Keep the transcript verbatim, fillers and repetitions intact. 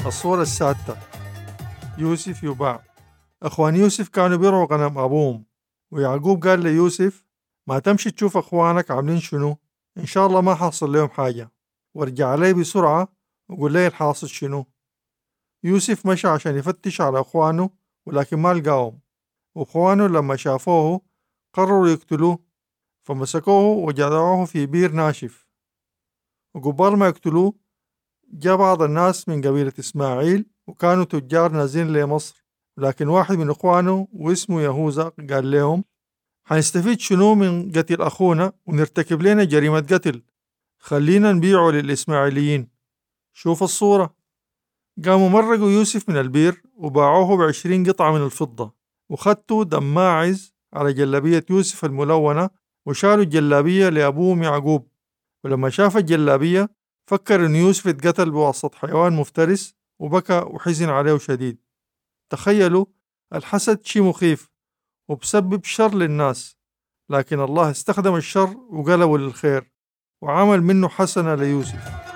الصورة السادسة: يوسف يباع. أخوان يوسف كانوا بيرعوا غنم أبوهم، ويعقوب قال ليوسف: ما تمشي تشوف أخوانك عاملين شنو، إن شاء الله ما حاصل لهم حاجة، وارجع علي بسرعة وقول لي الحاصل شنو. يوسف مشى عشان يفتش على أخوانه، ولكن ما لقاهم، وأخوانه لما شافوه قرروا يقتلوه، فمسكوه وجدعوه في بير ناشف. وقبال ما يقتلوه جاء بعض الناس من قبيلة إسماعيل وكانوا تجار نازلين لمصر، لكن واحد من إخوانه واسمه يهوذا قال لهم: حنستفيد شنو من قتل أخونا ونرتكب لنا جريمة قتل؟ خلينا نبيعه للإسماعيليين. شوف الصورة. قاموا مرقوا يوسف من البير وباعوه بعشرين قطعة من الفضة، وخدتوا دم ماعز على جلابية يوسف الملونة، وشالوا الجلابية لأبوهم يعقوب. ولما شاف الجلابية فكر إن يوسف اتقتل بواسطة حيوان مفترس، وبكى وحزن عليه شديد. تخيلوا، الحسد شي مخيف وبسبب شر للناس، لكن الله استخدم الشر وقلبه للخير وعمل منه حسنة ليوسف.